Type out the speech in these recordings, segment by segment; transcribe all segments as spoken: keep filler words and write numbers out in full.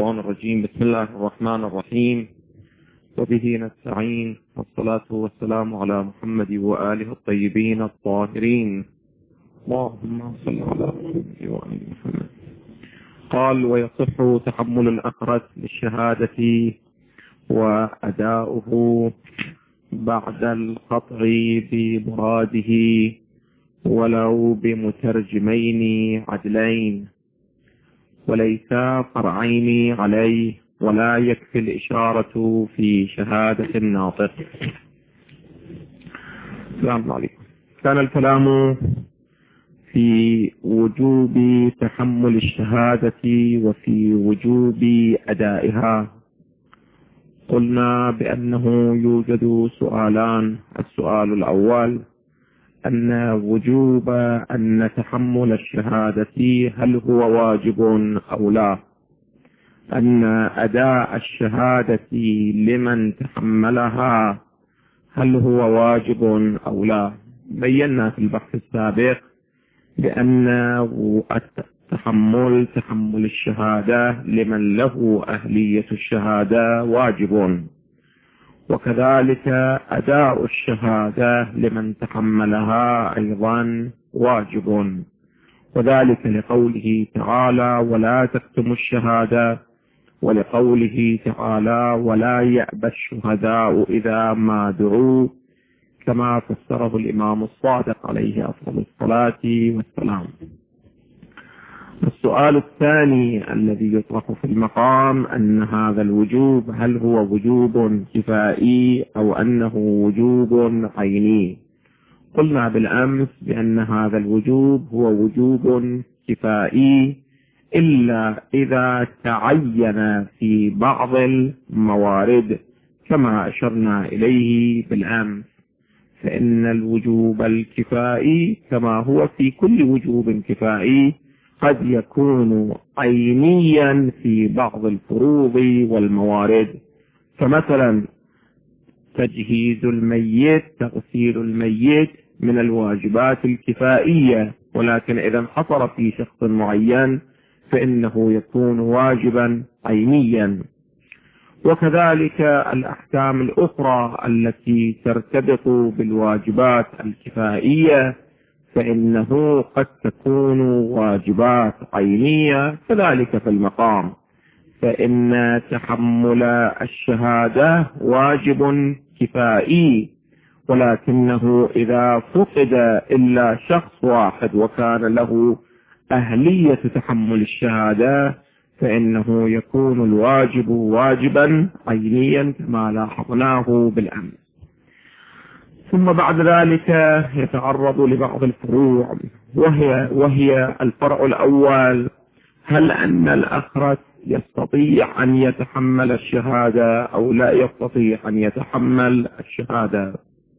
الشيطان الرجيم. بسم الله الرحمن الرحيم، وبه نستعين، والصلاة والسلام على محمد وآله الطيبين الطاهرين. اللهم صل على محمد وآل محمد. قال: ويصح تحمل الأخرس للشهادة وأداؤه بعد القطع بمراده ولو بمترجمين عدلين، وليس فرعين عليه، ولا يكفي الإشارة في شهادة الناطق. السلام عليكم. كان الكلام في وجوب تحمل الشهادة وفي وجوب أدائها. قلنا بأنه يوجد سؤالان. السؤال الأول أن وجوب أن تحمل الشهادة هل هو واجب أو لا، أن أداء الشهادة لمن تحملها هل هو واجب أو لا. بينا في البحث السابق بأن التحمل تحمل الشهادة لمن له أهلية الشهادة واجب، وكذلك أداء الشهادة لمن تحملها أيضا واجب، وذلك لقوله تعالى: ولا تكتموا الشهادة، ولقوله تعالى: ولا يأبى الشهداء إذا ما دعوا، كما فسره الإمام الصادق عليه أفضل الصلاة والسلام. السؤال الثاني الذي يطرح في المقام أن هذا الوجوب هل هو وجوب كفائي أو أنه وجوب عيني. قلنا بالأمس بأن هذا الوجوب هو وجوب كفائي إلا إذا تعين في بعض الموارد كما أشرنا إليه بالأمس، فإن الوجوب الكفائي كما هو في كل وجوب كفائي قد يكون عينيا في بعض الفروض والموارد، فمثلا تجهيز الميت، تغسيل الميت من الواجبات الكفائية، ولكن إذا انحصر في شخص معين فإنه يكون واجبا عينيا. وكذلك الأحكام الأخرى التي ترتبط بالواجبات الكفائية فإنه قد تكون واجبات عينية، كذلك في المقام، فإن تحمل الشهادة واجب كفائي، ولكنه إذا فقد إلا شخص واحد وكان له أهلية تحمل الشهادة فإنه يكون الواجب واجبا عينيا كما لاحظناه بالأمس. ثم بعد ذلك يتعرض لبعض الفروع، وهي, وهي الفرع الأول: هل أن الأخرس يستطيع أن يتحمل الشهادة أو لا يستطيع أن يتحمل الشهادة؟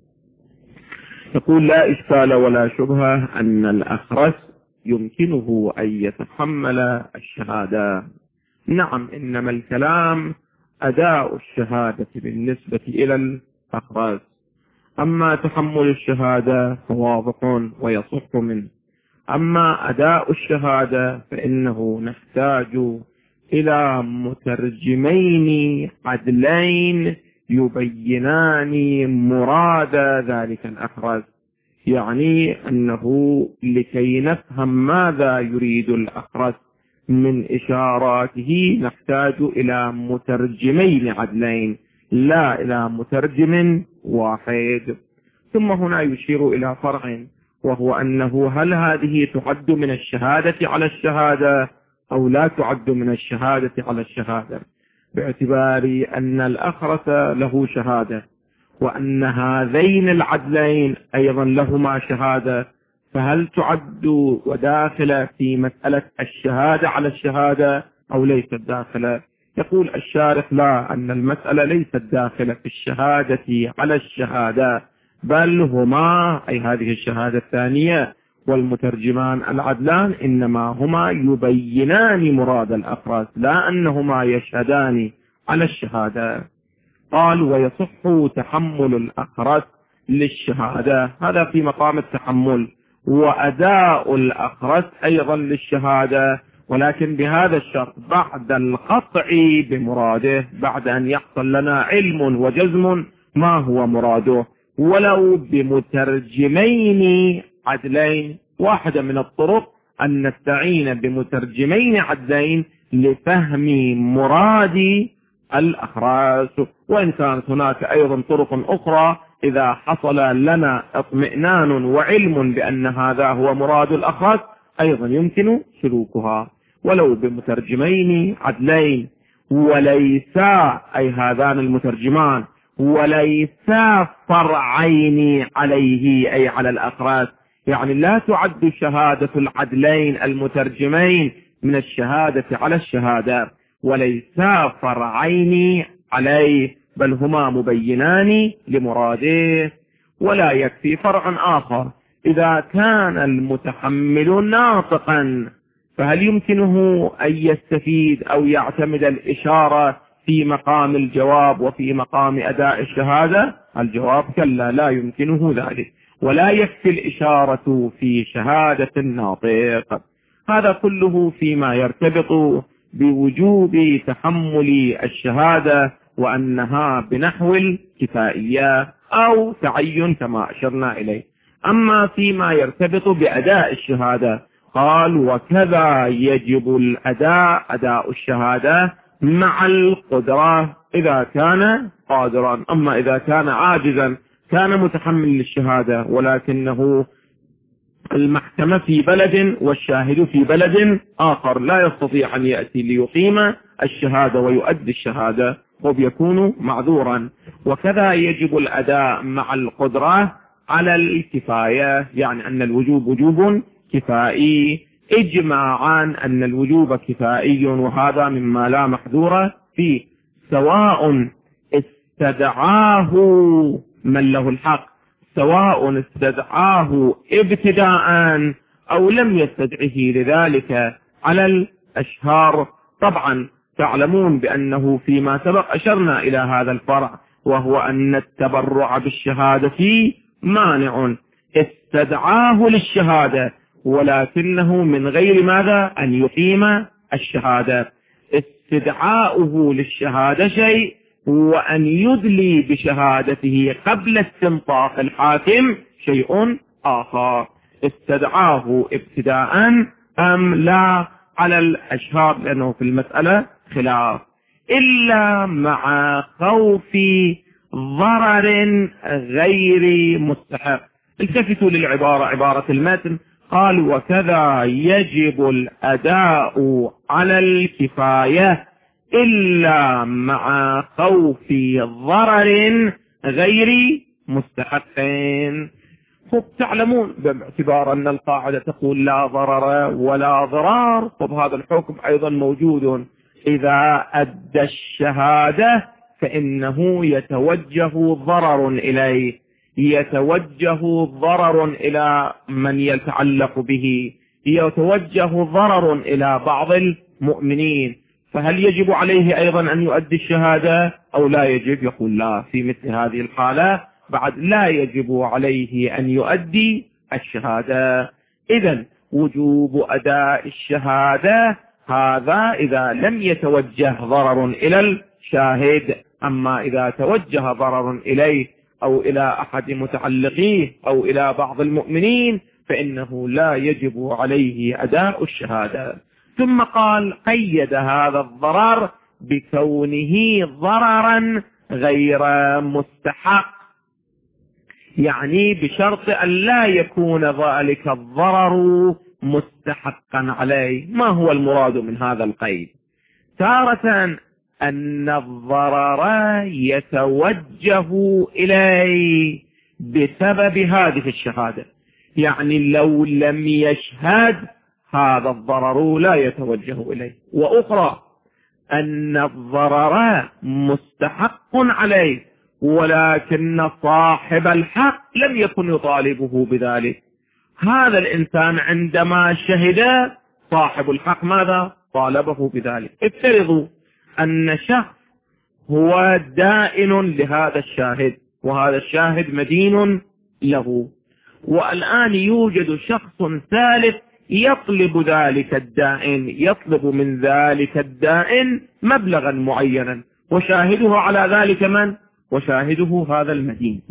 يقول: لا إشكال ولا شبهة أن الأخرس يمكنه أن يتحمل الشهادة. نعم، إنما الكلام أداء الشهادة بالنسبة إلى الأخرس، أما تحمل الشهادة فواضح ويصح منه. أما أداء الشهادة فإنه نحتاج إلى مترجمين عدلين يبينان مراد ذلك الأخرس، يعني أنه لكي نفهم ماذا يريد الأخرس من إشاراته نحتاج إلى مترجمين عدلين لا إلى مترجم واحد. ثم هنا يشير إلى فرع، وهو أنه هل هذه تعد من الشهادة على الشهادة أو لا تعد من الشهادة على الشهادة، باعتبار أن الأخرس له شهادة وأن هذين العدلين أيضا لهما شهادة، فهل تعد وداخلة في مسألة الشهادة على الشهادة أو ليست داخلة؟ يقول الشارح: لا، أن المسألة ليست داخلة في الشهادة على الشهادة، بل هما أي هذه الشهادة الثانية والمترجمان العدلان إنما هما يبينان مراد الأخرس، لا أنهما يشهدان على الشهادة. قال: ويصح تحمل الأخرس للشهادة، هذا في مقام التحمل، وأداء الأخرس أيضا للشهادة، ولكن بهذا الشرط بعد القطع بمراده، بعد أن يحصل لنا علم وجزم ما هو مراده، ولو بمترجمين عدلين. واحدة من الطرق أن نستعين بمترجمين عدلين لفهم مراد الأخراس، وإن كانت هناك أيضا طرق أخرى إذا حصل لنا اطمئنان وعلم بأن هذا هو مراد الأخراس أيضا يمكن سلوكها، ولو بمترجمين عدلين وليسا أي هذان المترجمان وليسا فرعين عليه أي على الأخراس، يعني لا تعد شهادة العدلين المترجمين من الشهادة على الشهادة، وليسا فرعين عليه بل هما مبينان لمراده. ولا يكفي فرع آخر، إذا كان المتحمل ناطقا فهل يمكنه أن يستفيد أو يعتمد الإشارة في مقام الجواب وفي مقام أداء الشهادة؟ الجواب كلا، لا يمكنه ذلك، ولا يكفي الإشارة في شهادة الناطق. هذا كله فيما يرتبط بوجوب تحمل الشهادة وأنها بنحو الكفائية أو تعين كما أشرنا إليه. أما فيما يرتبط بأداء الشهادة قال وكذا يجب الأداء أداء الشهادة مع القدرة إذا كان قادرا. أما إذا كان عاجزا كان متحمل للشهادة ولكنه المحكمة في بلد والشاهد في بلد آخر لا يستطيع أن يأتي ليقيم الشهادة ويؤدي الشهادة وبيكون معذورا. وكذا يجب الأداء مع القدرة على الكفاية، يعني أن الوجوب وجوب كفائي إجماعا أن الوجوب كفائي، وهذا مما لا محذور فيه، سواء استدعاه من له الحق، سواء استدعاه ابتداء أو لم يستدعه لذلك على الأشهار. طبعا تعلمون بأنه فيما سبق أشرنا إلى هذا الفرع، وهو أن التبرع بالشهادة مانع. استدعاه للشهادة ولكنه من غير ماذا أن يقيم الشهادة. استدعاؤه للشهادة شيء، وأن يدلي بشهادته قبل استنطاق الحاكم شيء آخر. استدعاه ابتداء أم لا على الأشهار، لأنه في المسألة خلاف، إلا مع خوف ضرر غير مستحق. التفتوا للعبارة، عبارة المتن قال وكذا يجب الأداء على الكفاية إلا مع خوف ضرر غير مستحقين. خب تعلمون باعتبار أن القاعدة تقول لا ضرر ولا ضرار، خب هذا الحكم أيضا موجود. إذا أدى الشهادة فإنه يتوجه ضرر إليه، يتوجه ضرر إلى من يتعلق به، يتوجه ضرر إلى بعض المؤمنين، فهل يجب عليه أيضا أن يؤدي الشهادة أو لا يجب؟ يقول لا، في مثل هذه الحالة بعد لا يجب عليه أن يؤدي الشهادة. إذن وجوب أداء الشهادة هذا إذا لم يتوجه ضرر إلى الشاهد، أما إذا توجه ضرر إليه أو إلى أحد متعلقيه أو إلى بعض المؤمنين فإنه لا يجب عليه أداء الشهادة. ثم قال قيد هذا الضرر بكونه ضررا غير مستحق، يعني بشرط أن لا يكون ذلك الضرر مستحقا عليه. ما هو المراد من هذا القيد؟ تارة أن الضرر يتوجه إليه بسبب هذه الشهادة، يعني لو لم يشهد هذا الضرر لا يتوجه إليه. وأخرى أن الضرر مستحق عليه ولكن صاحب الحق لم يكن يطالبه بذلك. هذا الإنسان عندما شهد صاحب الحق ماذا؟ طالبه بذلك. افترضوا أن شخص هو دائن لهذا الشاهد وهذا الشاهد مدين له، والآن يوجد شخص ثالث يطلب ذلك الدائن يطلب من ذلك الدائن مبلغا معينا، وشاهده على ذلك من؟ وشاهده هذا المدين.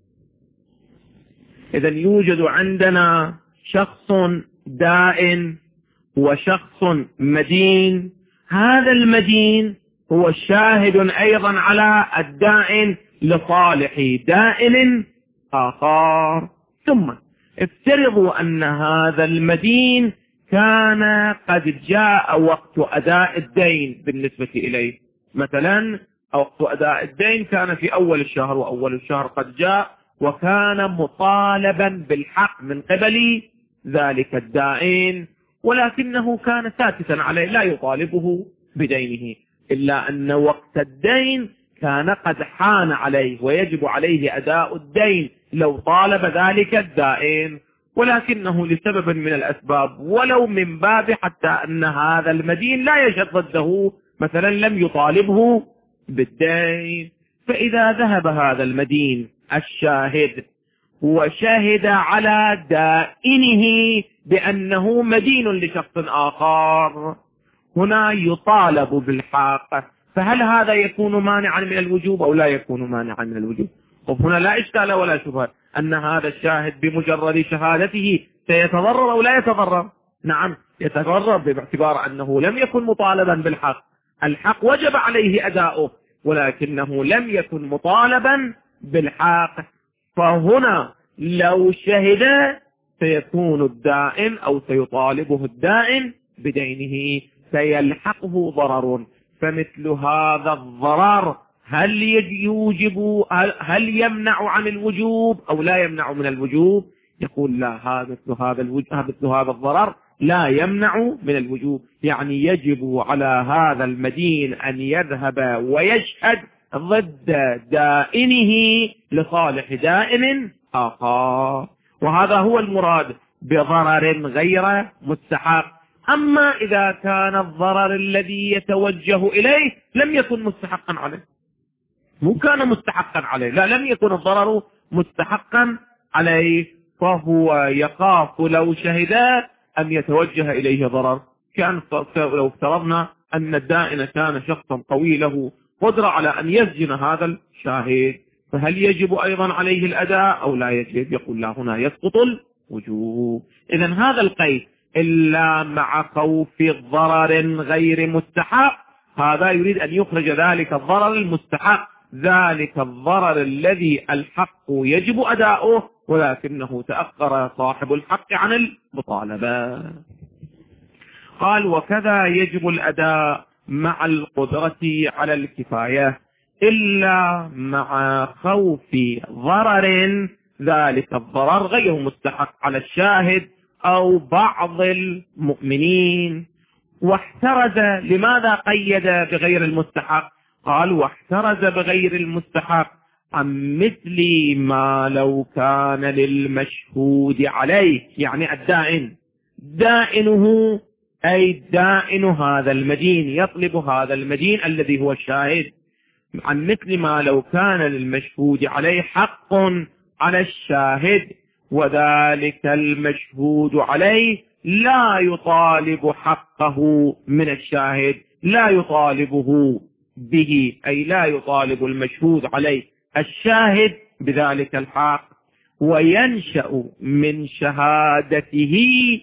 إذا يوجد عندنا شخص دائن وشخص مدين، هذا المدين هو شاهد أيضا على الدائن لصالح دائن آخر. ثم افترضوا أن هذا المدين كان قد جاء وقت أداء الدين بالنسبة إليه، مثلا وقت أداء الدين كان في أول الشهر، وأول الشهر قد جاء وكان مطالبا بالحق من قبل ذلك الدائن، ولكنه كان ساكتا عليه لا يطالبه بدينه، إلا أن وقت الدين كان قد حان عليه ويجب عليه أداء الدين لو طالب ذلك الدائن، ولكنه لسبب من الأسباب ولو من باب حتى أن هذا المدين لا يشهد ضده، مثلا لم يطالبه بالدين. فإذا ذهب هذا المدين الشاهد وشهد على دائنه بأنه مدين لشخص آخر، هنا يطالب بالحق، فهل هذا يكون مانعا من الوجوب أو لا يكون مانعا من الوجوب؟ وهنا لا إشكال ولا شبهة أن هذا الشاهد بمجرد شهادته سيتضرر أو لا يتضرر. نعم يتضرر باعتبار أنه لم يكن مطالبا بالحق، الحق وجب عليه أداؤه ولكنه لم يكن مطالبا بالحق. فهنا لو شهد سيكون الدائن أو سيطالبه الدائن بدينه، سيلحقه ضرر. فمثل هذا الضرر هل يوجب هل يمنع عن الوجوب أو لا يمنع من الوجوب؟ يقول لا، هذا مثل هذا مثل هذا الضرر لا يمنع من الوجوب، يعني يجب على هذا المدين أن يذهب ويشهد ضد دائنه لصالح دائن آخر، وهذا هو المراد بضرر غير مستحق. أما إذا كان الضرر الذي يتوجه إليه لم يكن مستحقا عليه، مو كان مستحقا عليه، لا لم يكن الضرر مستحقا عليه، فهو يخاف لو شهد أن يتوجه إليه ضرر. كان لو افترضنا أن الدائن كان شخصا قوي له قدرة على أن يسجن هذا الشاهد، فهل يجب أيضا عليه الأداء أو لا يجب؟ يقول لا، هنا يسقط الوجوب. إذن هذا القيد إلا مع خوف الضرر غير مستحق، هذا يريد أن يخرج ذلك الضرر المستحق، ذلك الضرر الذي الحق يجب أداؤه ولكنه تأخر صاحب الحق عن المطالبة. قال وكذا يجب الأداء مع القدرة على الكفاية إلا مع خوف ضرر، ذلك الضرر غير مستحق على الشاهد أو بعض المؤمنين. واحترز، لماذا قيد بغير المستحق؟ قال واحترز بغير المستحق عن مثل ما لو كان للمشهود عليه، يعني الدائن دائنه أي دائن هذا المدين يطلب هذا المدين الذي هو الشاهد عن مثل ما لو كان للمشهود عليه حق على الشاهد، وذلك المشهود عليه لا يطالب حقه من الشاهد، لا يطالبه به، أي لا يطالب المشهود عليه الشاهد بذلك الحق، وينشأ من شهادته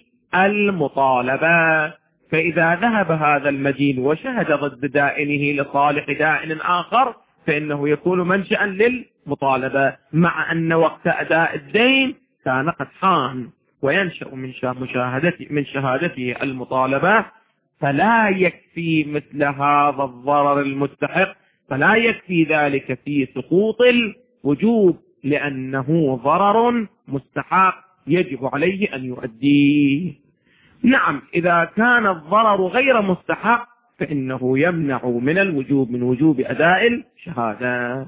المطالبة. فإذا ذهب هذا المدين وشهد ضد دائنه لصالح دائن آخر فإنه يكون منشأ للمطالبة، مع أن وقت أداء الدين كان قد حان، وينشأ من مشاهدته من شهادته المطالبة. فلا يكفي مثل هذا الضرر المستحق، فلا يكفي ذلك في سقوط الوجوب، لأنه ضرر مستحق يجب عليه أن يؤديه. نعم إذا كان الضرر غير مستحق فإنه يمنع من الوجوب، من وجوب أداء الشهادة،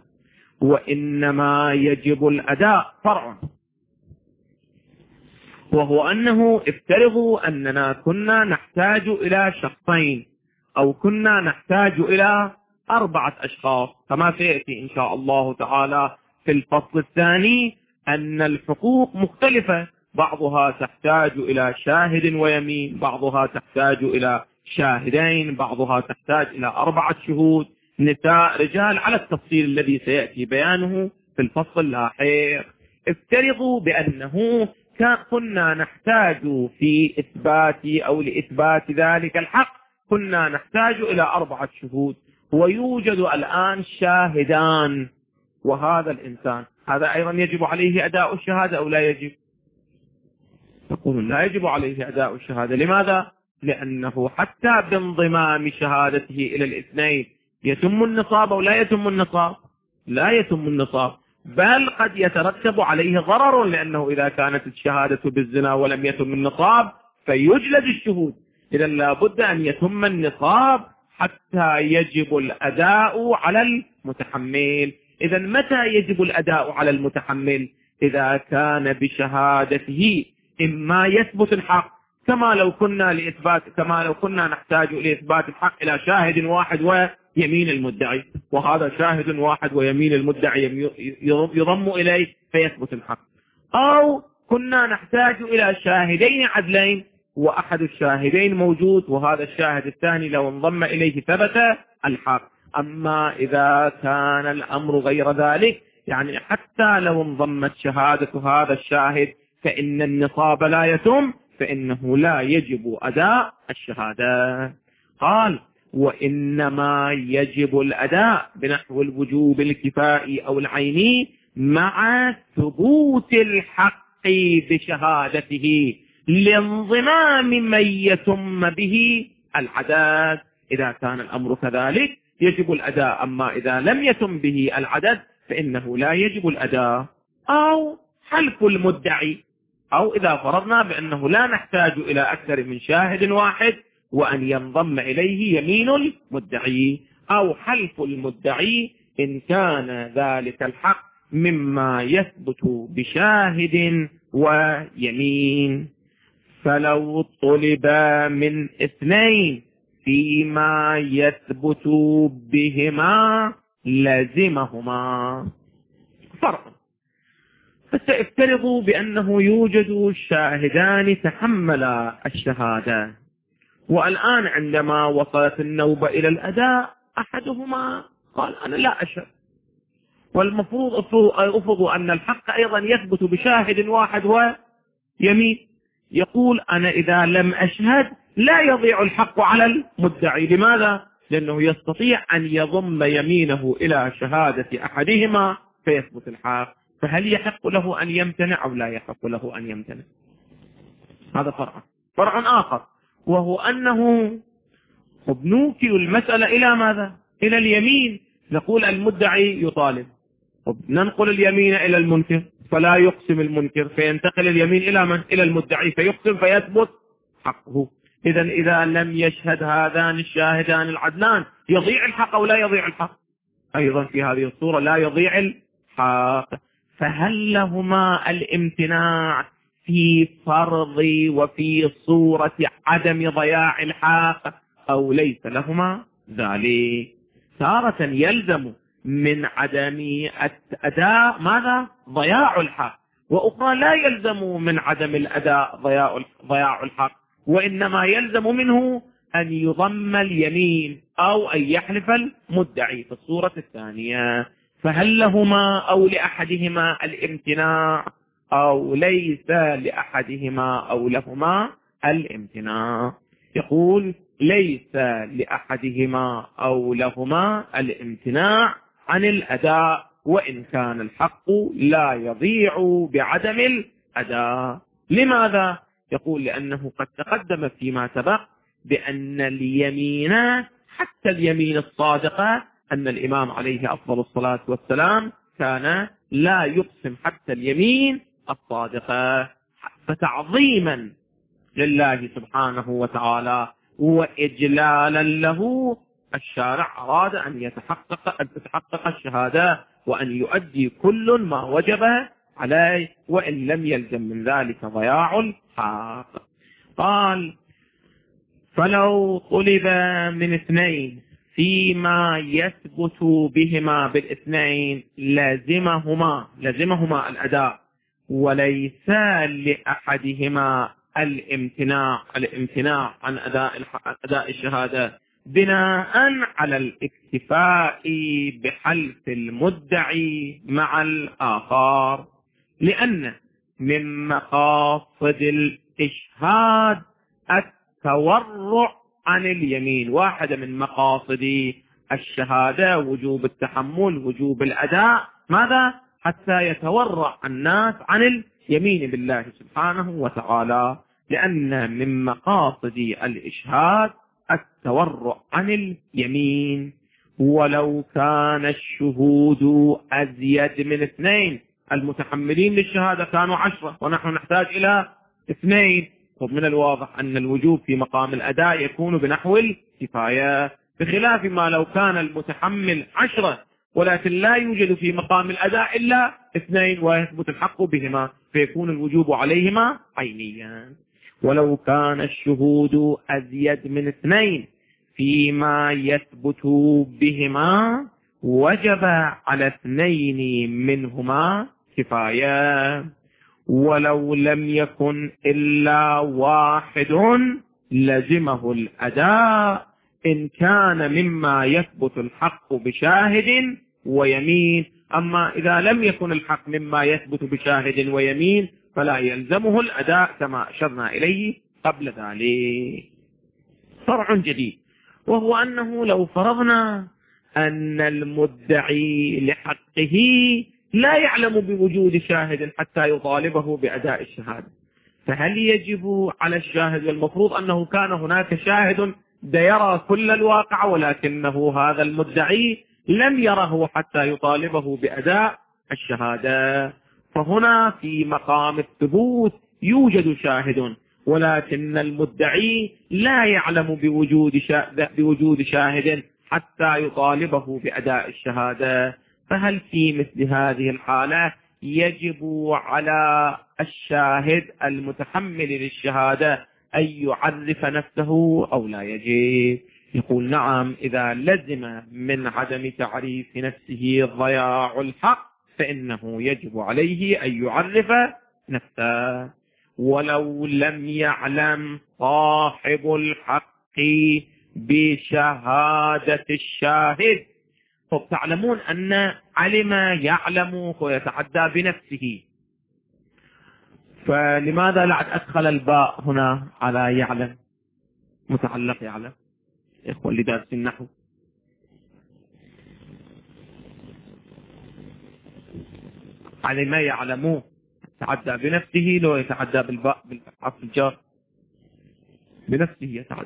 وإنما يجب الأداء فرع، وهو أنه افترضوا أننا كنا نحتاج إلى شخصين أو كنا نحتاج إلى أربعة أشخاص، كما سيأتي إن شاء الله تعالى في الفصل الثاني أن الحقوق مختلفة، بعضها تحتاج إلى شاهد ويمين، بعضها تحتاج إلى شاهدين، بعضها تحتاج إلى أربعة شهود، نساء رجال، على التفصيل الذي سيأتي بيانه في الفصل اللاحق. افترضوا بأنه كنا نحتاج في إثبات أو لإثبات ذلك الحق كنا نحتاج إلى أربعة شهود، ويوجد الآن شاهدان، وهذا الإنسان هذا أيضا يجب عليه أداء الشهادة أو لا يجب؟ يقولون لا يجب عليه أداء الشهادة. لماذا؟ لأنه حتى بانضمام شهادته إلى الاثنين يتم النصاب أو لا يتم النصاب؟ لا يتم النصاب، بل قد يترتب عليه ضرر، لأنه إذا كانت الشهادة بالزنا ولم يتم النصاب فيجلد الشهود. إذا لابد أن يتم النصاب حتى يجب الأداء على المتحمل. إذا متى يجب الأداء على المتحمل؟ إذا كان بشهادته إما يثبت الحق، كما لو كنا لإثبات كما لو كنا نحتاج لإثبات الحق إلى شاهد واحد ويمين المدعي، وهذا شاهد واحد ويمين المدعي يضم إليه فيثبت الحق، أو كنا نحتاج إلى شاهدين عدلين وأحد الشاهدين موجود وهذا الشاهد الثاني لو انضم إليه ثبت الحق. أما إذا كان الأمر غير ذلك، يعني حتى لو انضمت شهادة هذا الشاهد فإن النصاب لا يتم، فإنه لا يجب أداء الشهادة. قال وإنما يجب الأداء بنحو الوجوب الكفائي أو العيني مع ثبوت الحق بشهادته لانضمام من يتم به العدد. إذا كان الأمر كذلك يجب الأداء، أما إذا لم يتم به العدد فإنه لا يجب الأداء. أو حلف المدعي، أو إذا فرضنا بأنه لا نحتاج إلى أكثر من شاهد واحد وأن ينضم إليه يمين المدعي، أو حلف المدعي إن كان ذلك الحق مما يثبت بشاهد ويمين. فلو طلب من اثنين فيما يثبت بهما لازمهما. فرق. فسيفترضوا بأنه يوجد شاهدان تحملا الشهادة، والآن عندما وصلت النوبة إلى الأداء أحدهما قال أنا لا أشهد، والمفروض أفرضوا أن الحق أيضا يثبت بشاهد واحد ويمين. يقول أنا إذا لم أشهد لا يضيع الحق على المدعي. لماذا؟ لأنه يستطيع أن يضم يمينه إلى شهادة أحدهما فيثبت الحق. فهل يحق له أن يمتنع أو لا يحق له أن يمتنع؟ هذا فرع فرع آخر، وهو أنه نوكل المسألة إلى ماذا؟ إلى اليمين. نقول المدعي يطالب، ننقل اليمين إلى المنكر فلا يقسم المنكر، فينتقل اليمين إلى من؟ إلى المدعي فيقسم فيثبت حقه. إذا إذا لم يشهد هذان الشاهدان العدلان يضيع الحق أو لا يضيع الحق؟ أيضا في هذه الصورة لا يضيع الحق. فهل لهما الامتناع في فرض وفي صورة عدم ضياع الحق أو ليس لهما ذلك؟ تارة يلزم من عدم الأداء ماذا؟ ضياع الحق، وأخرى لا يلزم من عدم الأداء ضياع الحق، وإنما يلزم منه أن يضم اليمين أو أن يحلف المدعي في الصورة الثانية. فهل لهما أو لأحدهما الامتناع أو ليس لأحدهما أو لهما الامتناع؟ يقول ليس لأحدهما أو لهما الامتناع عن الأداء وإن كان الحق لا يضيع بعدم الأداء. لماذا؟ يقول لأنه قد تقدم فيما سبق بأن اليمين حتى اليمين الصادقة أن الإمام عليه أفضل الصلاة والسلام كان لا يقسم حتى اليمين الصادقة. فتعظيما لله سبحانه وتعالى وإجلالا له الشارع أراد أن يتحقق أن تتحقق الشهادة وأن يؤدي كل ما وجب عليه وإن لم يلزم من ذلك ضياع الحق. قال فلو طلب من اثنين فيما يثبت بهما بالاثنين لازمهما لازمهما الأداء، وليس لأحدهما الامتناع الامتناع عن أداء أداء الشهادة بناء على الاكتفاء بحلف المدعي مع الآخر، لأن من مقاصد الإشهاد التورع عن اليمين. واحدة من مقاصد الشهادة وجوب التحمل، وجوب الأداء، ماذا؟ حتى يتورع الناس عن اليمين بالله سبحانه وتعالى، لأن من مقاصد الإشهاد التورع عن اليمين. ولو كان الشهود أزيد من اثنين، المتحملين للشهادة كانوا عشرة ونحن نحتاج إلى اثنين، ومن الواضح أن الوجوب في مقام الأداء يكون بنحو الكفاية، بخلاف ما لو كان المتحمل عشرة ولكن لا يوجد في مقام الأداء إلا اثنين ويثبت الحق بهما، فيكون الوجوب عليهما عينيا. ولو كان الشهود أزيد من اثنين فيما يثبت بهما وجب على اثنين منهما كفاية. ولو لم يكن إلا واحد لزمه الأداء إن كان مما يثبت الحق بشاهد ويمين. أما إذا لم يكن الحق مما يثبت بشاهد ويمين فلا يلزمه الأداء كما أشرنا إليه قبل ذلك. فرع جديد، وهو أنه لو فرضنا أن المدعي لحقه لا يعلم بوجود شاهد حتى يطالبه بأداء الشهادة، فهل يجب على الشاهد؟ والمفروض أنه كان هناك شاهد يرى كل الواقع ولكنه هذا المدعي لم يره حتى يطالبه بأداء الشهادة. فهنا في مقام الثبوت يوجد شاهد ولكن المدعي لا يعلم بوجود بوجود شاهد حتى يطالبه بأداء الشهادة. فهل في مثل هذه الحالة يجب على الشاهد المتحمل للشهادة أن يعرف نفسه أو لا يجب؟ يقول نعم، إذا لزم من عدم تعريف نفسه ضياع الحق فإنه يجب عليه أن يعرف نفسه. ولو لم يعلم صاحب الحق بشهادة الشاهد، تعلمون أن علم يعلم ويتعدى بنفسه، فلماذا لا أدخل الباء هنا على يعلم متعلق يعلم؟ إخوة اللي دارسين النحو، علم يعلم يتعدى بنفسه، لو يتعدى بالباء بالحرف الجار بنفسه يتعدى.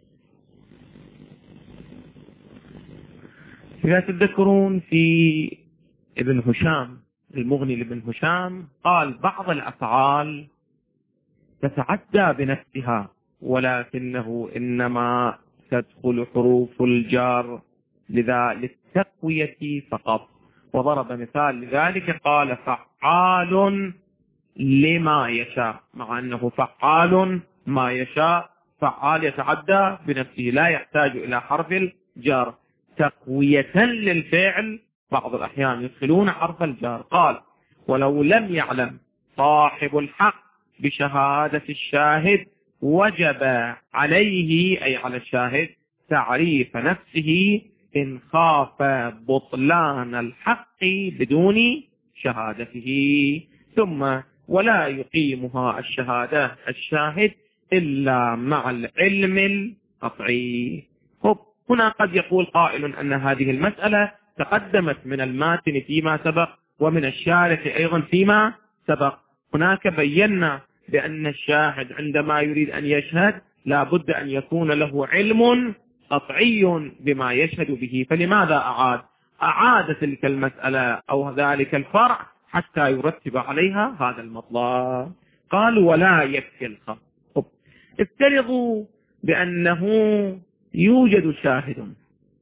إذا تذكرون في ابن هشام المغني لابن هشام قال بعض الأفعال تتعدى بنفسها ولكنه إنما تدخل حروف الجار لذا للتقوية فقط، وضرب مثال لذلك قال فعال لما يشاء، مع أنه فعال ما يشاء، فعال يتعدى بنفسه لا يحتاج إلى حرف الجار. تقوية للفعل بعض الأحيان يدخلون حرف الجار. قال ولو لم يعلم صاحب الحق بشهادة الشاهد وجب عليه أي على الشاهد تعريف نفسه إن خاف بطلان الحق بدون شهادته، ثم ولا يقيمها الشهادة الشاهد إلا مع العلم القطعي. هنا قد يقول قائل أن هذه المسألة تقدمت من الماتن فيما سبق ومن الشارح أيضا فيما سبق. هناك بينا بأن الشاهد عندما يريد أن يشهد لا بد أن يكون له علم قطعي بما يشهد به، فلماذا أعاد أعاد تلك المسألة أو ذلك الفرع حتى يرتب عليها هذا المطلب؟ قال ولا يكفي الخط. افترضوا بأنه يوجد شاهد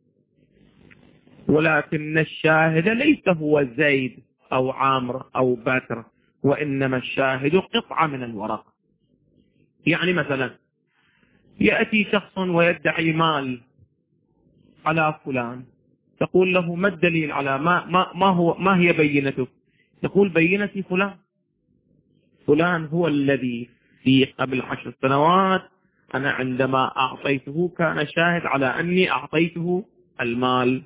ولكن الشاهد ليس هو زيد أو عامر أو بكر، وإنما الشاهد قطعة من الورق. يعني مثلا يأتي شخص ويدعي مال على فلان، تقول له ما الدليل على ما, ما, ما, هو ما هي بينتك؟ تقول بينتي فلان. فلان هو الذي في قبل عشر سنوات أنا عندما أعطيته كان شاهد على أني أعطيته المال.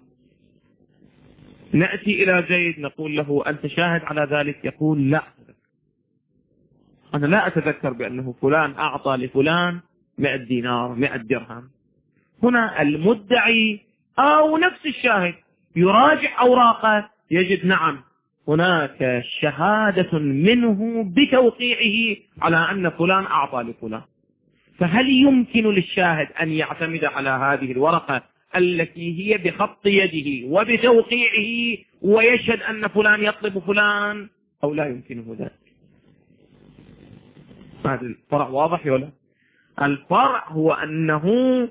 نأتي إلى زيد نقول له أنت شاهد على ذلك؟ يقول لا، أنا لا أتذكر بأنه فلان أعطى لفلان مئة دينار مئة درهم. هنا المدعي أو نفس الشاهد يراجع أوراقه يجد نعم هناك شهادة منه بتوقيعه على أن فلان أعطى لفلان. فهل يمكن للشاهد أن يعتمد على هذه الورقة التي هي بخط يده وبتوقيعه ويشهد أن فلان يطلب فلان، أو لا يمكنه ذلك؟ هذا الفرع واضح ولا؟ الفرع هو أنه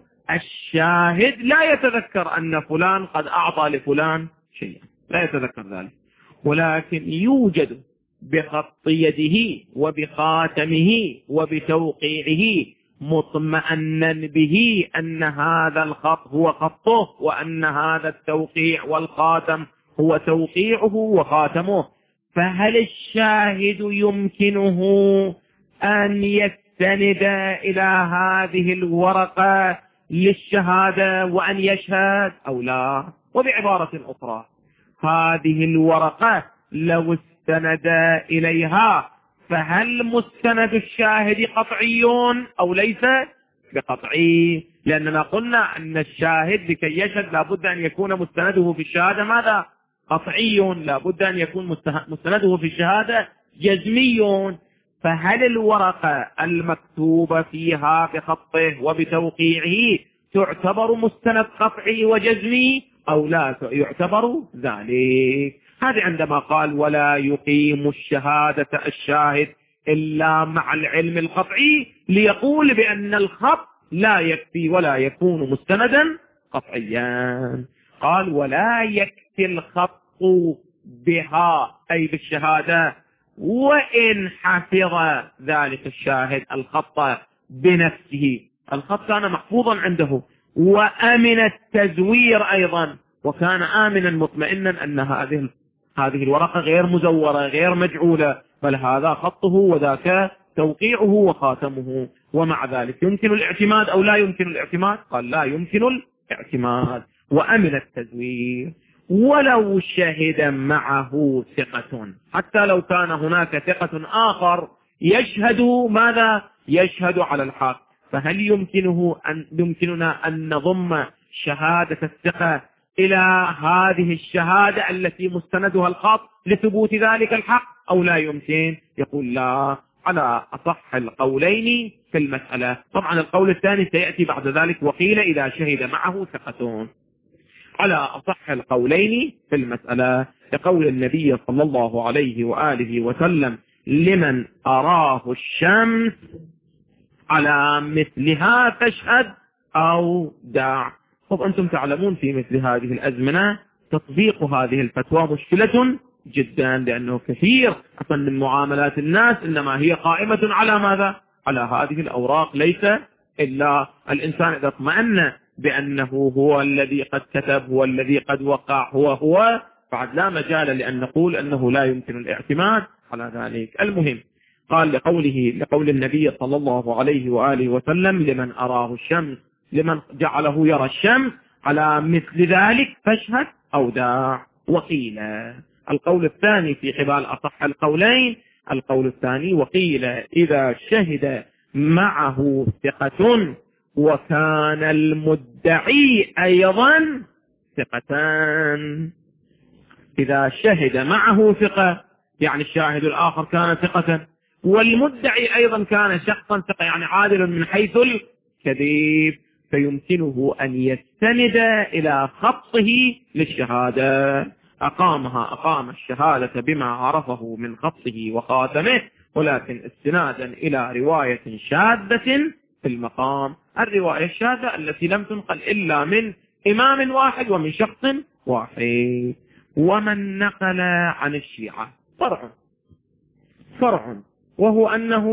الشاهد لا يتذكر أن فلان قد أعطى لفلان شيئا، لا يتذكر ذلك، ولكن يوجد بخط يده وبخاتمه وبتوقيعه مطمئنا به أن هذا الخط هو خطه وأن هذا التوقيع والخاتم هو توقيعه وخاتمه. فهل الشاهد يمكنه أن يستند إلى هذه الورقة للشهادة وأن يشهد أو لا؟ وبعبارة أخرى، هذه الورقة لو استند إليها فهل مستند الشاهد قطعي أو ليس بقطعي؟ لأننا قلنا أن الشاهد لكي يشهد لابد أن يكون مستنده في الشهادة ماذا؟ قطعي، لابد أن يكون مستنده في الشهادة جزمي. فهل الورقة المكتوبة فيها بخطه وبتوقيعه تعتبر مستند قطعي وجزمي أو لا يعتبر ذلك؟ هذا عندما قال ولا يقيم الشهادة الشاهد إلا مع العلم القطعي، ليقول بأن الخط لا يكفي ولا يكون مستندا قطعيا. قال ولا يكفي الخط بها أي بالشهادة وإن حفظ ذلك الشاهد الخط بنفسه، الخط كان محفوظا عنده وأمن التزوير أيضا، وكان آمنا مطمئنا أن هذه هذه الورقة غير مزورة غير مجعولة، بل هذا خطه وذاك توقيعه وخاتمه. ومع ذلك يمكن الاعتماد أو لا يمكن الاعتماد؟ قال لا يمكن الاعتماد وأمن التزوير. ولو شهد معه ثقة، حتى لو كان هناك ثقة آخر يشهد ماذا؟ يشهد على الحق، فهل يمكنه أن يمكننا أن نضم شهادة الثقة إلى هذه الشهادة التي مستندها الخط لثبوت ذلك الحق أو لا يمكن؟ يقول لا، على أصح القولين في المسألة. طبعا القول الثاني سيأتي بعد ذلك، وقيل إذا شهد معه ثقة. على أصح القولين في المسألة لقول النبي صلى الله عليه وآله وسلم لمن أراه الشمس على مثلها فاشهد أو دع. طب أنتم تعلمون في مثل هذه الأزمنة تطبيق هذه الفتوى مشكلة جدا، لأنه كثير أصلا من معاملات الناس إنما هي قائمة على ماذا؟ على هذه الأوراق، ليس إلا الإنسان إذا اطمأن بأنه هو الذي قد كتب هو الذي قد وقع هو هو بعد لا مجال لأن نقول أنه لا يمكن الاعتماد على ذلك. المهم قال لقوله لقول النبي صلى الله عليه وآله وسلم لمن أراه الشمس، لمن جعله يرى الشمس على مثل ذلك فاشهد أو داع. وقيل القول الثاني في حبال أصح القولين، القول الثاني وقيل إذا شهد معه ثقة وكان المدعي أيضا ثقتان. إذا شهد معه ثقة يعني الشاهد الآخر كان ثقة والمدعي أيضا كان شخصا ثقة يعني عادل من حيث الكذب، فيمكنه أن يستند إلى خطه للشهادة. أقامها أقام الشهادة بما عرفه من خطه وخاتمه، ولكن استنادا إلى رواية شاذة في المقام. الرواية الشاذة التي لم تنقل إلا من إمام واحد ومن شخص واحد. ومن نقل عن الشيعة فرع فرع وهو أنه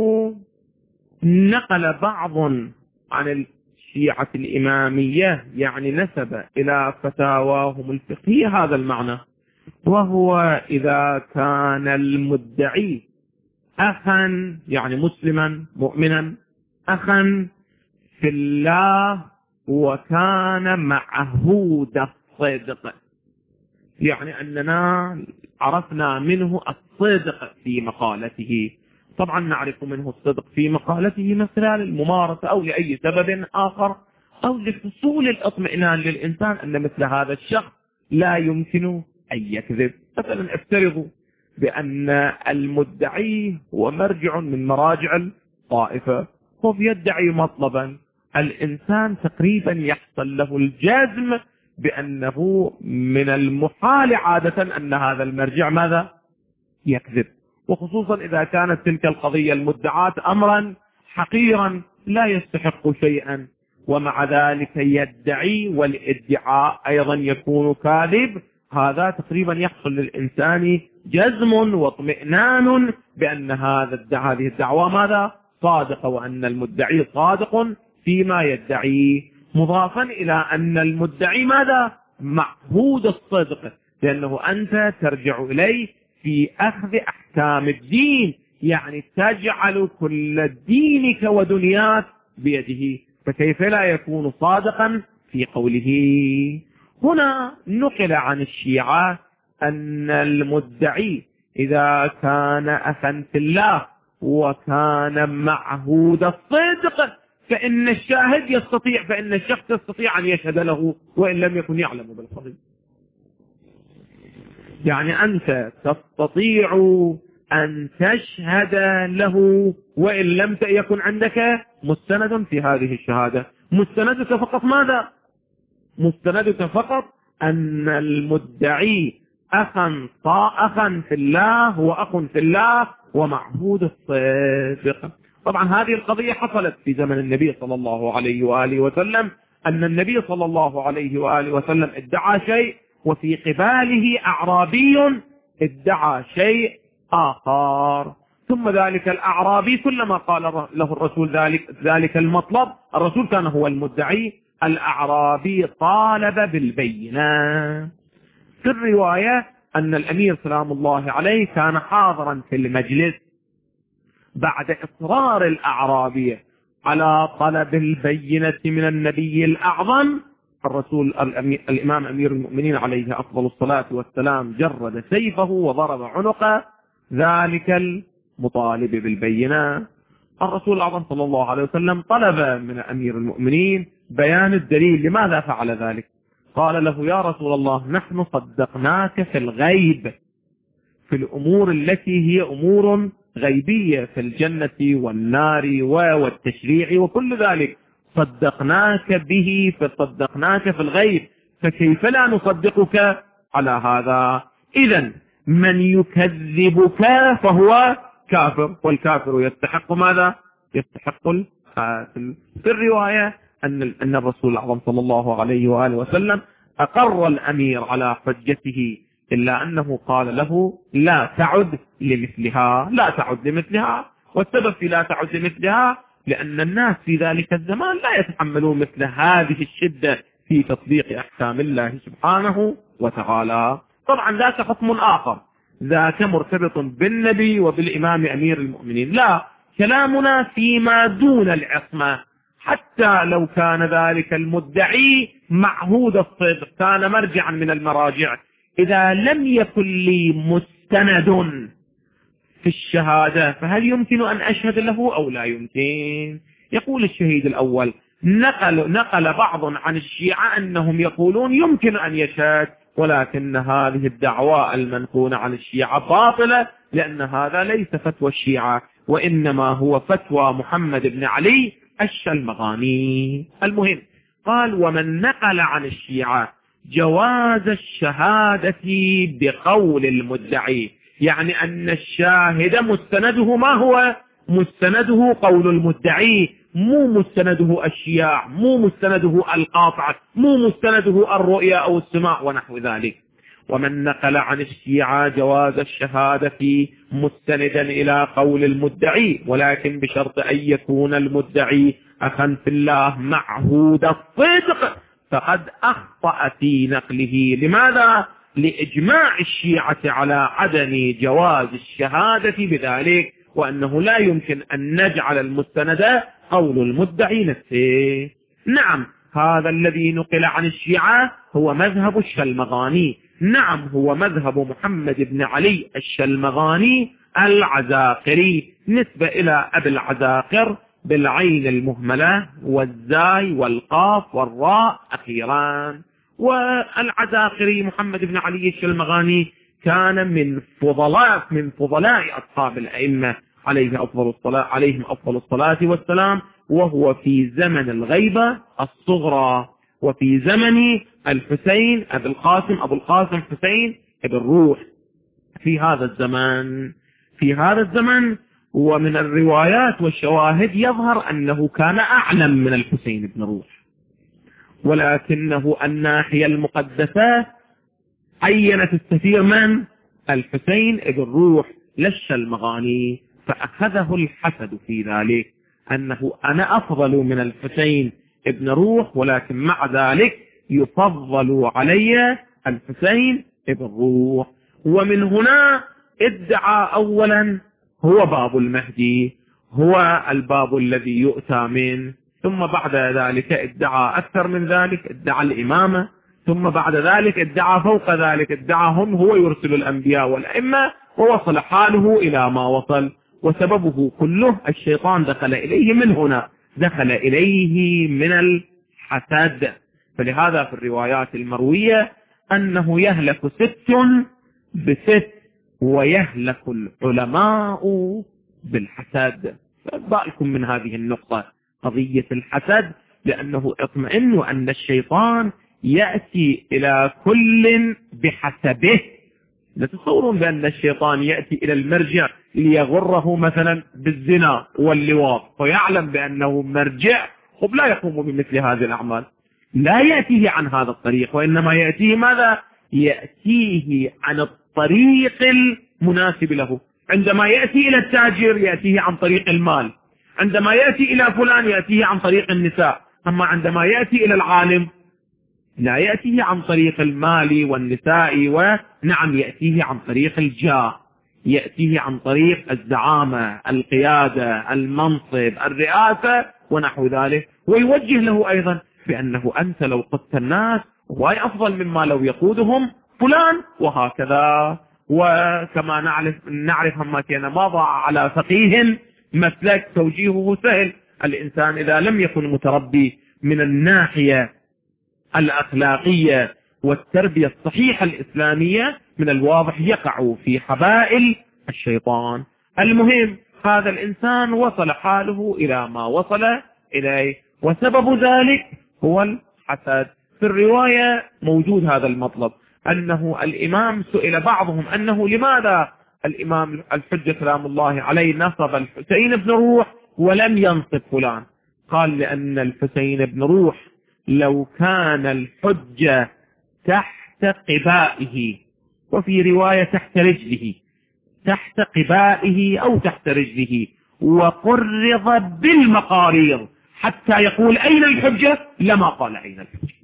نقل بعض عن الشيعة الإمامية يعني نسب إلى فتاواهم الفقهية هذا المعنى، وهو إذا كان المدعي أخا يعني مسلما مؤمنا أخا في الله وكان معهود الصدق، يعني أننا عرفنا منه الصدق في مقالته. طبعا نعرف منه الصدق في مقالته من خلال الممارسة أو لأي سبب آخر أو لحصول الاطمئنان للإنسان أن مثل هذا الشخص لا يمكن أن يكذب. مثلا افترضوا بأن المدعي هو مرجع من مراجع الطائفة، هو يدعي مطلبا، الإنسان تقريبا يحصل له الجزم بأنه من المحال عادة أن هذا المرجع ماذا؟ يكذب، وخصوصا إذا كانت تلك القضية المدعاة أمرا حقيرا لا يستحق شيئا، ومع ذلك يدعي والادعاء أيضا يكون كاذب. هذا تقريبا يحصل للإنسان جزم واطمئنان بأن هذا الدعاء هذه الدعوة ماذا؟ صادقة، وأن المدعي صادق فيما يدعي، مضافا إلى أن المدعي ماذا؟ معهود الصدق، لأنه أنت ترجع إليه في أخذ أحكام الدين، يعني تجعل كل دينك ودنياك بيده، فكيف لا يكون صادقا في قوله؟ هنا نقل عن الشيعة أن المدعي إذا كان أخا في الله وكان معهود الصدق فإن الشاهد يستطيع فإن الشخص يستطيع أن يشهد له وإن لم يكن يعلم بالقضية. يعني أنت تستطيع أن تشهد له وإن لم يكن عندك مستند في هذه الشهادة. مستندك فقط ماذا؟ مستندك فقط أن المدعي أخا أخا في الله هو أخ في الله ومعهود الصدق. طبعا هذه القضية حصلت في زمن النبي صلى الله عليه وآله وسلم، أن النبي صلى الله عليه وآله وسلم ادعى شيء وفي قباله أعرابي ادعى شيء آخر، ثم ذلك الأعرابي كلما قال له الرسول ذلك ذلك المطلب، الرسول كان هو المدعي، الأعرابي طالب بالبينة. في الرواية أن الأمير سلام الله عليه كان حاضرا في المجلس بعد إصرار الأعرابي على طلب البينة من النبي الأعظم. الرسول الإمام أمير المؤمنين عليه أفضل الصلاة والسلام جرد سيفه وضرب عنق ذلك المطالب بالبينة. الرسول الأعظم صلى الله عليه وسلم طلب من أمير المؤمنين بيان الدليل، لماذا فعل ذلك؟ قال له يا رسول الله نحن صدقناك في الغيب، في الأمور التي هي أمور غيبية في الجنة والنار والتشريع وكل ذلك، صدقناك به فصدقناك في الغيب، فكيف لا نصدقك على هذا؟ إذن من يكذبك فهو كافر، والكافر يستحق ماذا؟ يستحق القتل. في الرواية أن أن الرسول الأعظم صلى الله عليه وآله وسلم أقر الأمير على حجته، إلا أنه قال له لا تعد لمثلها، لا تعد لمثلها. والسبب في لا تعد لمثلها لأن الناس في ذلك الزمان لا يتحملون مثل هذه الشدة في تطبيق أحكام الله سبحانه وتعالى. طبعا ذاك حكم آخر، ذاك مرتبط بالنبي وبالإمام أمير المؤمنين، لا، كلامنا فيما دون العصمة. حتى لو كان ذلك المدعي معهود الصدق، كان مرجعا من المراجع، إذا لم يكن لي مستند في الشهادة فهل يمكن أن أشهد له أو لا يمكن؟ يقول الشهيد الأول نقل, نقل بعض عن الشيعة أنهم يقولون يمكن أن يشهد، ولكن هذه الدعوة المنقولة عن الشيعة باطلة، لأن هذا ليس فتوى الشيعة وإنما هو فتوى محمد بن علي الشلمغاني. المهم قال ومن نقل عن الشيعة جواز الشهادة بقول المدعي، يعني أن الشاهد مستنده ما هو؟ مستنده قول المدعي، مو مستنده الشياع، مو مستنده القاطع، مو مستنده الرؤيا أو السماع ونحو ذلك. ومن نقل عن الشيعة جواز الشهادة مستندا إلى قول المدعي، ولكن بشرط أن يكون المدعي أخا في الله معهود الصدق، فقد أخطأ في نقله. لماذا؟ لإجماع الشيعة على عدم جواز الشهادة بذلك، وأنه لا يمكن أن نجعل المستند قول المدعي نفسه. نعم هذا الذي نقل عن الشيعة هو مذهب الشلمغاني، نعم هو مذهب محمد بن علي الشلمغاني العزاقري، نسبة إلى أبي العزاقر بالعين المهملة والزاي والقاف والراء أخيرا. والعزاقري محمد بن علي الشلمغاني كان من فضلاء من فضلاء أصحاب الأئمة عليه أفضل الصلاة عليهم أفضل الصلاة والسلام، وهو في زمن الغيبة الصغرى، وفي زمن الحسين أبي القاسم أبو القاسم حسين ابن روح في هذا الزمان في هذا الزمن ومن الروايات والشواهد يظهر أنه كان أعلم من الحسين بن روح، ولكنه الناحية المقدسة عينت السفير من الحسين ابن روح للشلمغاني، فأخذه الحسد في ذلك أنه أنا أفضل من الحسين ابن روح، ولكن مع ذلك يفضل علي الحسين ابن روح. ومن هنا ادعى أولا هو باب المهدي، هو الباب الذي يؤتى منه، ثم بعد ذلك ادعى أكثر من ذلك، ادعى الإمامة، ثم بعد ذلك ادعى فوق ذلك، ادعاهم هو يرسل الأنبياء والأئمة، ووصل حاله إلى ما وصل، وسببه كله الشيطان دخل إليه من هنا، دخل إليه من الحسد. فلهذا في الروايات المروية أنه يهلك ست بست ويهلك العلماء بالحسد. فبالكم من هذه النقطة قضية الحسد، لأنه اطمئن أن الشيطان يأتي إلى كل بحسبه. لا تتصورون بأن الشيطان يأتي إلى المرجع ليغره مثلا بالزنا واللواط ويعلم بأنه مرجع خب لا يقوم بمثل هذه الأعمال، لا يأتيه عن هذا الطريق، وإنما يأتيه ماذا؟ يأتيه عن الطريق المناسب له. عندما يأتي إلى التاجر يأتيه عن طريق المال، عندما يأتي إلى فلان يأتيه عن طريق النساء، أما عندما يأتي إلى العالم لا يأتيه عن طريق المال والنساء، ونعم يأتيه عن طريق الجاه، يأتيه عن طريق الزعامة، القيادة، المنصب، الرئاسة ونحو ذلك، ويوجه له أيضا بأنه أنت لو قدت الناس هو أفضل مما لو يقودهم فلان، وهكذا. وكما نعرف نعرف هم كان ما ضاع على فقيه مسلك توجيهه سهل. الإنسان إذا لم يكن متربي من الناحية الأخلاقية والتربية الصحيحة الإسلامية من الواضح يقع في حبائل الشيطان. المهم هذا الإنسان وصل حاله إلى ما وصل إليه، وسبب ذلك هو الحسد. في الرواية موجود هذا المطلب، أنه الإمام سئل بعضهم أنه لماذا الإمام الحجة سلام الله عليه نصب الحسين بن روح ولم ينصب فلان؟ قال لأن الحسين بن روح لو كان الحجة تحت قبائه، وفي رواية تحت رجله، تحت قبائه أو تحت رجله، وقرض بالمقارير حتى يقول أين الحجة لما قال أين الحجة.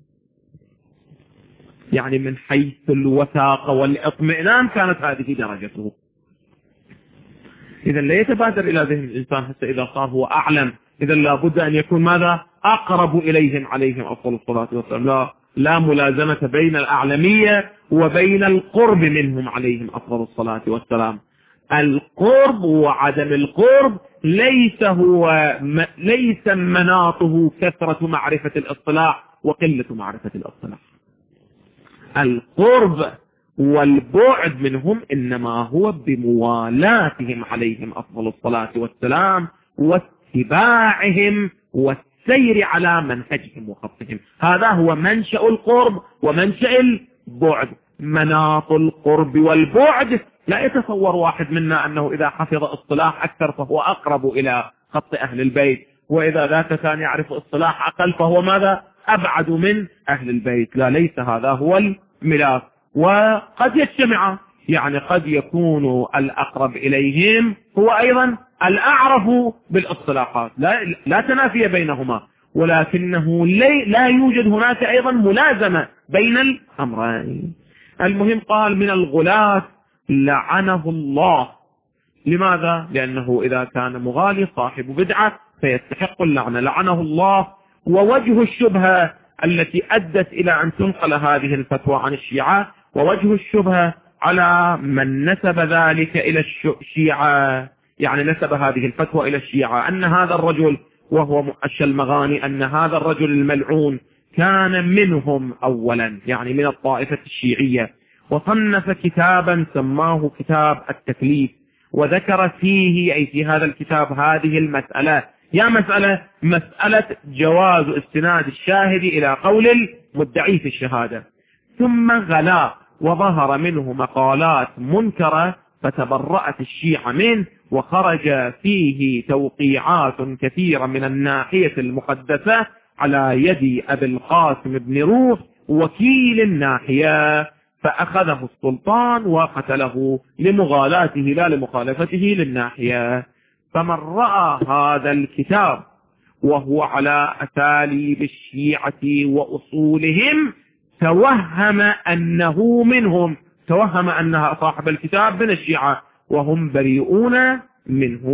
يعني من حيث الوثاقة والإطمئنان كانت هذه درجته. إذا لا يتبادر إلى ذهن الإنسان حتى إذا صار هو أعلم، إذا لابد أن يكون ماذا؟ أقرب إليهم عليهم أفضل الصلاة والسلام. لا, لا ملازمة بين الأعلمية وبين القرب منهم عليهم أفضل الصلاة والسلام. القرب وعدم القرب ليس هو م... ليس مناطه كثرة معرفة الاصطلاح وقلة معرفة الاصطلاح. القرب والبعد منهم إنما هو بموالاتهم عليهم أفضل الصلاة والسلام واتباعهم والسير على منهجهم وخطهم. هذا هو منشأ القرب ومنشأ البعد. مناط القرب والبعد لا يتصور واحد منا أنه إذا حفظ اصطلاح أكثر فهو أقرب إلى خط أهل البيت، وإذا ذاك كان يعرف اصطلاح أقل فهو ماذا؟ أبعد من أهل البيت. لا، ليس هذا هو الملاك. وقد يجتمع، يعني قد يكون الأقرب إليهم هو أيضا الأعرف بالاصطلاحات، لا, لا تنافي بينهما، ولكنه لا يوجد هناك أيضا ملازمة بين الأمرين. المهم قال من الغلاة لعنه الله لماذا؟ لأنه إذا كان مغالي صاحب بدعة فيستحق اللعنة لعنه الله. ووجه الشبهة التي أدت إلى أن تنقل هذه الفتوى عن الشيعة، ووجه الشبهة على من نسب ذلك إلى الشيعة، يعني نسب هذه الفتوى إلى الشيعة، أن هذا الرجل وهو الشلمغاني، أن هذا الرجل الملعون كان منهم أولا، يعني من الطائفة الشيعية، وصنف كتابا سماه كتاب التكليف، وذكر فيه أي في هذا الكتاب هذه المسألة، يا مسألة مسألة جواز استناد الشاهد إلى قول المدعي في الشهادة. ثم غلا وظهر منه مقالات منكرة فتبرأت الشيعة منه، وخرج فيه توقيعات كثيرة من الناحية المقدسة على يد أبي القاسم بن روح وكيل الناحية، فأخذه السلطان وقتله لمغالاته لا لمخالفته للناحية. فمن رأى هذا الكتاب وهو على أساليب الشيعة وأصولهم توهم أنه منهم، توهم أنها صاحب الكتاب من الشيعة وهم بريئون منه.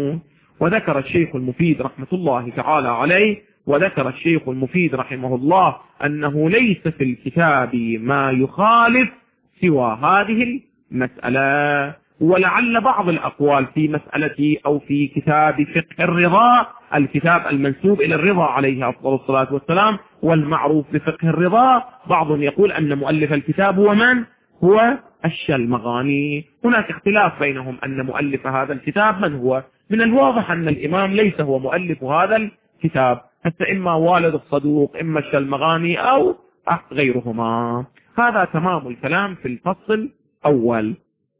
وذكر الشيخ المفيد رحمة الله تعالى عليه، وذكر الشيخ المفيد رحمه الله أنه ليس في الكتاب ما يخالف سوى هذه المسألة. ولعل بعض الأقوال في مسألة أو في كتاب فقه الرضا، الكتاب المنسوب إلى الرضا عليه أفضل الصلاة والسلام والمعروف بفقه الرضا، بعضهم يقول أن مؤلف الكتاب هو من؟ هو الشلمغاني. هناك اختلاف بينهم أن مؤلف هذا الكتاب من هو. من الواضح أن الإمام ليس هو مؤلف هذا الكتاب، حتى إما والد الصدوق إما الشلمغاني أو غيرهما. هذا تمام الكلام في الفصل الأول.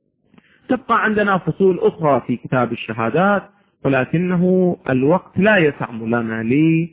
تبقى عندنا فصول أخرى في كتاب الشهادات، ولكنه الوقت لا يسع لنا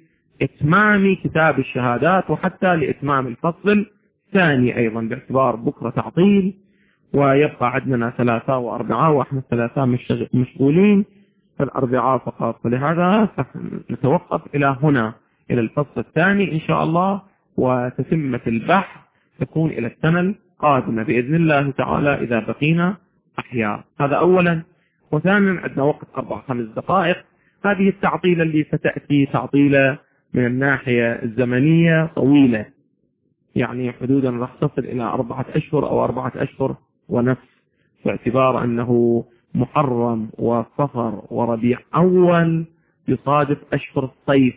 لإتمام كتاب الشهادات وحتى لإتمام الفصل الثاني أيضا، باعتبار بكرة تعطيل ويبقى عندنا ثلاثة وأربعة وإحنا الثلاثة مشغولين في الأربعاء فقط، فلهذا نتوقف إلى هنا إلى الفصل الثاني إن شاء الله، وتتمة البحث تكون إلى السنة القادمة بإذن الله تعالى إذا بقينا أحياء. هذا أولا. وثانيا عندنا وقت أربع خمس دقائق. هذه التعطيلة اللي ستأتي تعطيلة من الناحية الزمنية طويلة، يعني حدودا راح تصل إلى أربعة أشهر أو أربعة أشهر ونصف، باعتبار أنه محرم وصفر وربيع أول يصادف أشهر الصيف،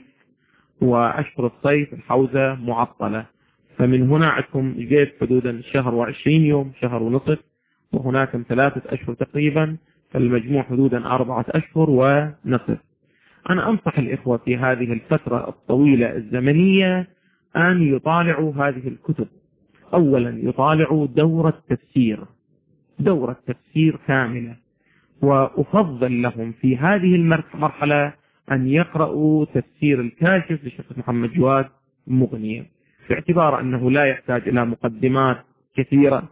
وأشهر الصيف الحوزة معطلة، فمن هنا عندكم جيت حدودا شهر وعشرين يوم، شهر ونصف، وهناك ثلاثة أشهر تقريبا، فالمجموع حدودا أربعة أشهر ونصف. أنا أنصح الإخوة في هذه الفترة الطويلة الزمنية أن يطالعوا هذه الكتب. أولا يطالعوا دورة تفسير، دورة تفسير كاملة، وأفضل لهم في هذه المرحلة أن يقرأوا تفسير الكاشف للشيخ محمد جواد مغنية، باعتبار أنه لا يحتاج إلى مقدمات كثيرة،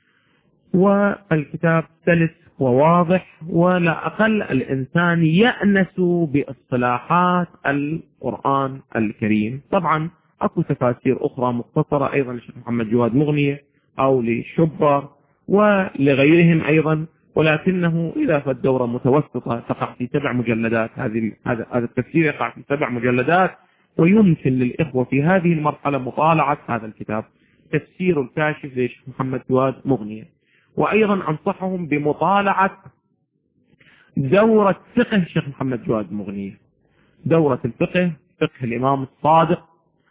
والكتاب سلس وواضح، ولا أقل الإنسان يأنس باصطلاحات القرآن الكريم. طبعا أكو تفاسير أخرى مختصرة أيضا للشيخ محمد جواد مغنية أو للشبر ولغيرهم أيضا، ولكنه إذا فالدورة متوسطة تقع في سبع مجلدات، هذه هذا هذا التفسير يقع في سبع مجلدات، ويمكن للإخوة في هذه المرحلة مطالعة هذا الكتاب تفسير الكاشف للشيخ محمد جواد مغنية. وأيضا أنصحهم بمطالعة دورة فقه الشيخ محمد جواد مغنية، دورة الفقه، فقه الإمام الصادق،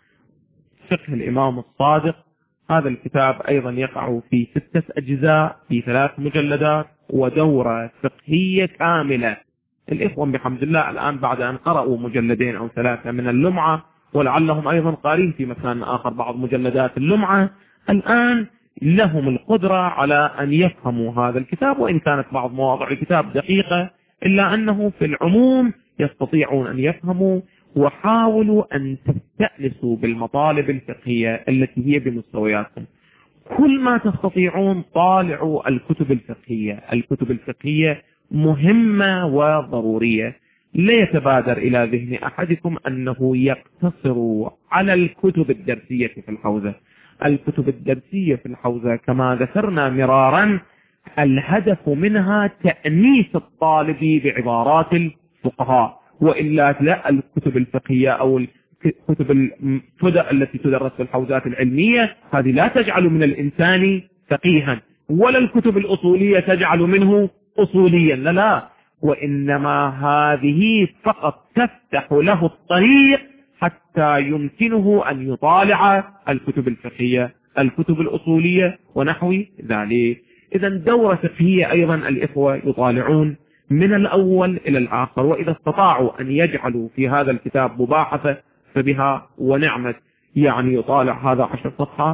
فقه الإمام الصادق. هذا الكتاب أيضا يقع في ستة أجزاء في ثلاث مجلدات، ودورة فقهية كاملة. الإخوة بحمد الله الآن بعد أن قرأوا مجلدين أو ثلاثة من اللمعة، ولعلهم أيضا قارين في مكان آخر بعض مجلدات اللمعة، الآن لهم القدرة على أن يفهموا هذا الكتاب، وإن كانت بعض مواضع الكتاب دقيقة إلا أنه في العموم يستطيعون أن يفهموا. وحاولوا أن تستأنسوا بالمطالب الفقهية التي هي بمستوياتكم، كل ما تستطيعون طالعوا الكتب الفقهية. الكتب الفقهية مهمة وضرورية. لا يتبادر إلى ذهن أحدكم أنه يقتصر على الكتب الدرسية في الحوزة. الكتب الدرسية في الحوزة كما ذكرنا مرارا الهدف منها تأنيس الطالب بعبارات الفقهاء، وإلا لا الكتب الفقهية أو الكتب الفدى التي تدرس في الحوزات العلمية هذه لا تجعل من الإنسان فقيها، ولا الكتب الأصولية تجعل منه أصوليا، لا لا، وإنما هذه فقط تفتح له الطريق حتى يمكنه أن يطالع الكتب الفقهية، الكتب الأصولية ونحو ذلك. إذا دورة فقهية أيضا الإخوة يطالعون من الأول إلى الآخر، وإذا استطاعوا أن يجعلوا في هذا الكتاب مباحثة فبها ونعمت، يعني يطالع هذا عشر صفحات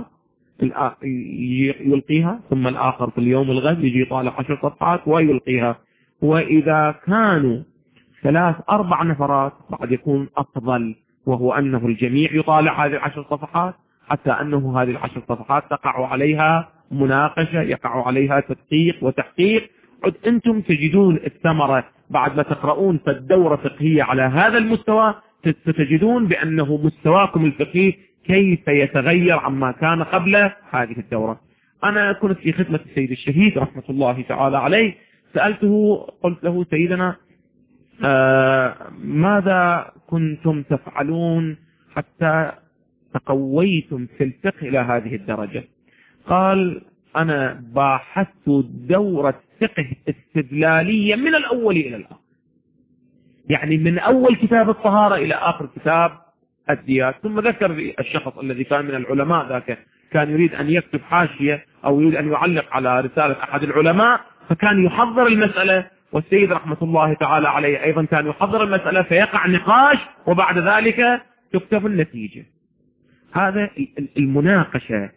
يلقيها، ثم الآخر في اليوم الغد يجي يطالع عشر صفحات ويلقيها. وإذا كانوا ثلاث أربع نفرات بعد يكون أفضل، وهو أنه الجميع يطالع هذه العشر صفحات، حتى أنه هذه العشر صفحات تقع عليها مناقشة، يقع عليها تدقيق وتحقيق. عد أنتم تجدون الثمرة بعد ما تقرؤون في الدورة فقهية على هذا المستوى، ستجدون بأنه مستواكم الفقهي كيف يتغير عما كان قبل هذه الدورة. أنا كنت في خدمة السيد الشهيد رحمة الله تعالى عليه، سألته قلت له سيدنا آه ماذا كنتم تفعلون حتى تقويتم في الفقه إلى هذه الدرجة؟ قال أنا باحثت دورة فقه استدلالية من الأول إلى الآخر، يعني من أول كتاب الطهارة إلى آخر كتاب الديات. ثم ذكر الشخص الذي كان من العلماء ذاك كان يريد أن يكتب حاشية أو يريد أن يعلق على رسالة أحد العلماء، فكان يحضر المسألة، والسيد رحمة الله تعالى عليه أيضا كان يحضر المسألة، فيقع نقاش وبعد ذلك تكتب النتيجة. هذا المناقشة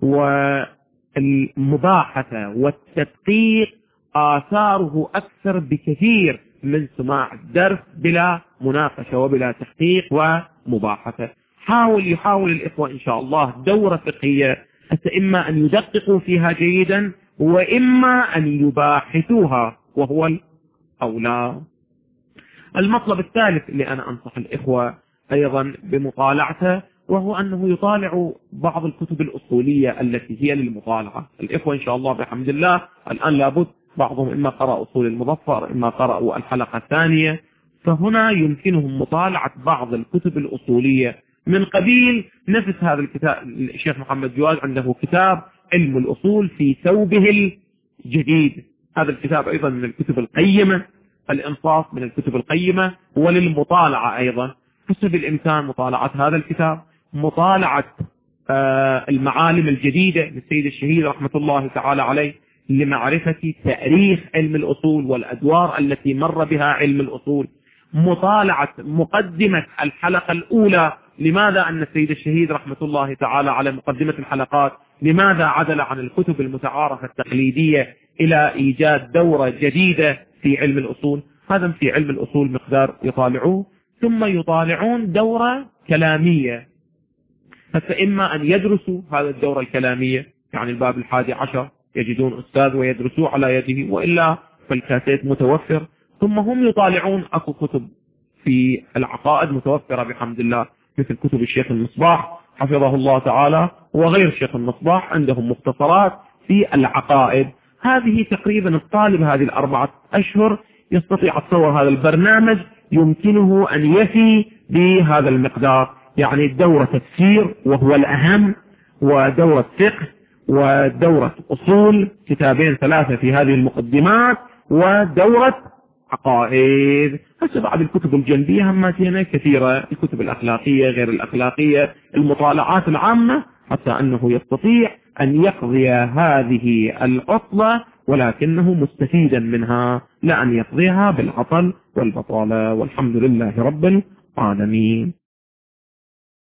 والمباحثة والتدقيق آثاره أكثر بكثير من سماع الدرس بلا مناقشة وبلا تحقيق ومباحثة. حاول يحاول الإخوة إن شاء الله دورة فقهية، حتى إما أن يدققوا فيها جيدا وإما أن يباحثوها، وهو الأولى. المطلب الثالث اللي أنا أنصح الإخوة أيضا بمطالعته، وهو أنه يطالع بعض الكتب الأصولية التي هي للمطالعة. الإخوة إن شاء الله بحمد الله الآن لابد بعضهم إما قرأ أصول المظفر، إما قرأوا الحلقة الثانية، فهنا يمكنهم مطالعة بعض الكتب الأصولية من قبيل نفس هذا الكتاب. الشيخ محمد جواد عنده كتاب علم الأصول في ثوبه الجديد، هذا الكتاب أيضا من الكتب القيمة، الإنصاف من الكتب القيمة وللمطالعة أيضا. حسب الإمكان مطالعة هذا الكتاب، مطالعة آه المعالم الجديدة للسيد الشهيد رحمة الله تعالى عليه لمعرفة تاريخ علم الأصول والأدوار التي مر بها علم الأصول، مطالعة مقدمة الحلقة الأولى، لماذا أن السيد الشهيد رحمة الله تعالى على مقدمة الحلقات لماذا عدل عن الكتب المتعارفة التقليدية إلى إيجاد دورة جديدة في علم الأصول. هذا في علم الأصول مقدار يطالعوه. ثم يطالعون دورة كلامية، فإما أن يدرسوا هذا الدورة الكلامية، يعني الباب الحادي عشر يجدون أستاذ ويدرسوه على يده، وإلا فالكاسيت متوفر. ثم هم يطالعون أكو كتب في العقائد متوفرة بحمد الله، مثل كتب الشيخ المصباح حفظه الله تعالى وغير الشيخ المصباح، عندهم مختصرات في العقائد. هذه تقريبا الطالب هذه الأربعة أشهر يستطيع تصور هذا البرنامج، يمكنه أن يفي بهذا المقدار، يعني دورة تفسير وهو الأهم، ودورة فقه، ودورة أصول كتابين ثلاثة في هذه المقدمات، ودورة عقائد. هسه بعد الكتب الجنبية هماتنا كثيرة، الكتب الأخلاقية غير الأخلاقية، المطالعات العامة، حتى أنه يستطيع أن يقضي هذه العطلة ولكنه مستفيدا منها، لا أن يقضيها بالعطل والبطالة. والحمد لله رب العالمين.